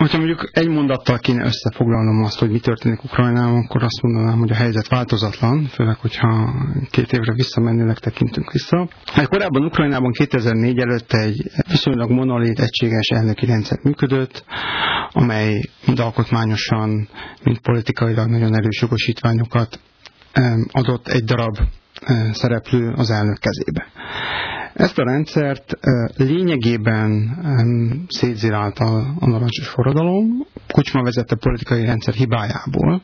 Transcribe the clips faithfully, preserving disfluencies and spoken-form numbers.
Hogyha mondjuk egy mondattal kéne összefoglalnom azt, hogy mi történik Ukrajnában, akkor azt mondanám, hogy a helyzet változatlan, főleg, hogyha két évre visszamenőleg tekintünk vissza. Hát korábban Ukrajnában kétezer-négy előtt egy viszonylag monolit, egységes elnöki rendszer működött, amely mind alkotmányosan, mind politikailag nagyon erős jogosítványokat adott egy darab szereplő az elnök kezébe. Ezt a rendszert lényegében szétzirálta a narancsos forradalom, Kucsma vezette politikai rendszer hibájából,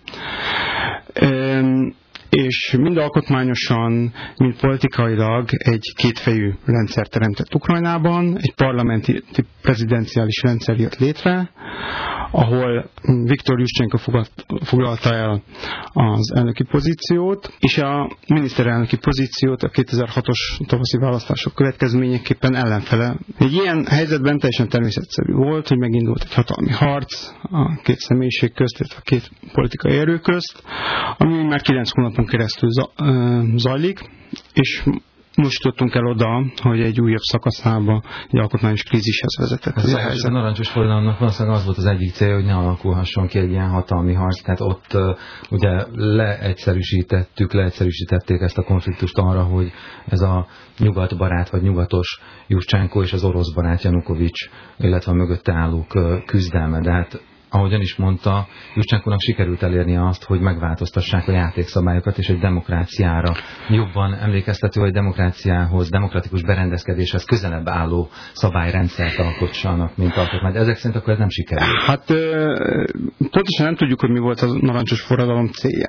és mind alkotmányosan, mind politikailag egy kétfejű rendszer teremtett Ukrajnában, egy parlamenti prezidenciális rendszer jött létre, ahol Viktor Juszcsenko foglalta el az elnöki pozíciót, és a miniszterelnöki pozíciót a kétezer-hatos tavaszi választások következményeképpen ellenfele. Egy ilyen helyzetben teljesen természetszerű volt, hogy megindult egy hatalmi harc a két személyiség közt, illetve a két politikai erő közt, ami már kilenc hónapon keresztül zajlik, és most jutottunk el oda, hogy egy újabb szakaszába egy alkotmányos krízishez vezetett. Ez a, a narancsos forradalomnak valószínűleg az volt az egyik célja, hogy ne alakulhasson ki egy ilyen hatalmi harc. Tehát ott uh, ugye leegyszerűsítettük, leegyszerűsítették ezt a konfliktust arra, hogy ez a nyugatbarát vagy nyugatos Juszcsenko és az orosz barát Janukovics, illetve a mögötte állók uh, küzdelme. De hát ahogyan is mondta, Juszcsenkónak sikerült elérnie azt, hogy megváltoztassák a játékszabályokat, és egy demokráciára jobban emlékeztető, hogy demokráciához, demokratikus berendezkedéshez közelebb álló szabályrendszert alkotsanak, mint alkotmány. Ezek szerint akkor ez nem sikerült. Hát pontosan nem tudjuk, hogy mi volt a narancsos forradalom célja.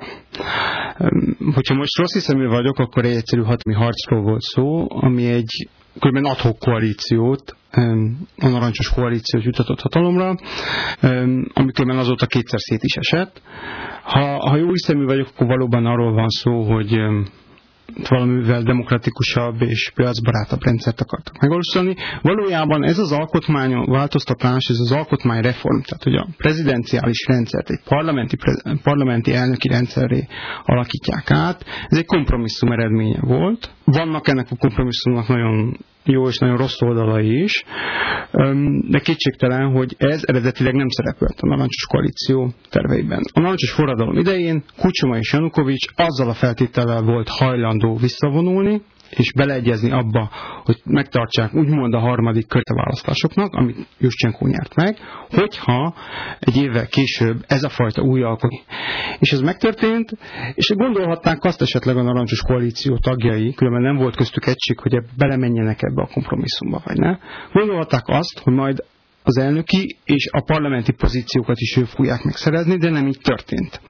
Hogyha most rossz hiszemű vagyok, akkor egy egyszerű hatalmi harcról volt szó, ami egy körülbelül ad-hoc koalíciót, a narancsos koalíciót jutatott hatalomra, amikor azóta kétszer szét is esett. Ha, ha jó hiszemű vagyok, akkor valóban arról van szó, hogy valamivel demokratikusabb és piacbarátabb rendszert akartak megvalósítani. Valójában ez az alkotmány változtatás, ez az alkotmányreform, tehát hogy a prezidenciális rendszert egy parlamenti, parlamenti elnöki rendszerré alakítják át, ez egy kompromisszum eredménye volt. Vannak ennek a kompromisszumnak nagyon jó és nagyon rossz oldalai is, de kétségtelen, hogy ez eredetileg nem szerepelt a narancsos koalíció terveiben. A narancsos forradalom idején Kucsma és Janukovics azzal a feltétellel volt hajlandó visszavonulni, és beleegyezni abba, hogy megtartsák úgymond a harmadik kört a választásoknak, amit Juszcsenko nyert meg, hogyha egy évvel később ez a fajta új alkotmány. És ez megtörtént, és gondolhatnák azt esetleg a narancsos koalíció tagjai, különben nem volt köztük egység, hogy belemenjenek ebbe a kompromisszumba, vagy ne. Gondolhatták azt, hogy majd az elnöki és a parlamenti pozíciókat is ők fogják megszerezni, de nem így történt.